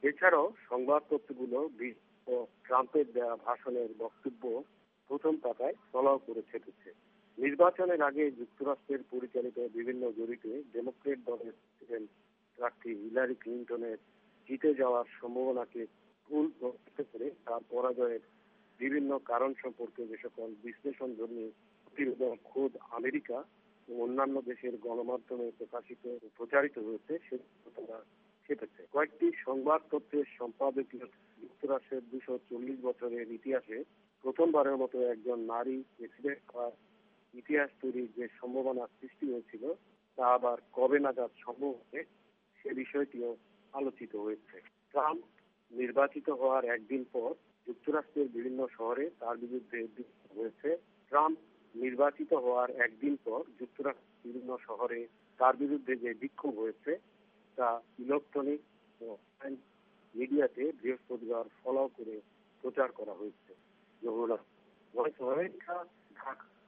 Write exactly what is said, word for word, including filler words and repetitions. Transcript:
এছাড়াও সংবাদপত্রগুলো ট্রাম্পের দেওয়া ভাষণের বক্তব্য প্রথম পাতায় ফলাও করে ছেপেছে। নির্বাচনের আগে যুক্তরাষ্ট্রের পরিচালিত বিভিন্ন জরিপে ডেমোক্রেট দলের প্রেসিডেন্ট প্রার্থী হিলারি ক্লিনটনের জিতে যাওয়ার সম্ভাবনাকে ভুল প্রমাণিত করে তার পরাজয়ের বিভিন্ন কারণ সম্পর্কে যে সকল বিশ্লেষণধর্মী প্রতিবেদন খোদ আমেরিকা ও অন্যান্য দেশের গণমাধ্যমে প্রকাশিত প্রচারিত হয়েছে সেগুলো তারা ছেপেছে। কয়েকটি সংবাদপত্রের সম্পাদকীয় যুক্তরাষ্ট্রের দুশো চল্লিশ বছরের ইতিহাসে প্রথমবারের মতো একজন নারী প্রেসিডেন্ট হওয়ার ইতিহাস তৈরির যে সম্ভাবনা সৃষ্টি হয়েছিল তা আবার কবে নাগাদ সম্ভব হবে সে বিষয়টিও আলোচিত হয়েছে। ট্রাম্প নির্বাচিত হওয়ার একদিন পর যুক্তরাষ্ট্রের বিভিন্ন শহরে তার বিরুদ্ধে বিক্ষোভ হয়েছে। ট্রাম্প নির্বাচিত হওয়ার একদিন পর যুক্তরাষ্ট্রের বিভিন্ন শহরে তার বিরুদ্ধে যে বিক্ষোভ হয়েছে তা ইলেকট্রনিক ও অনলাইন মিডিয়াতে বৃহস্পতিবার ফলাও করে প্রচার করা হয়েছে। Voice of America, Dhaka.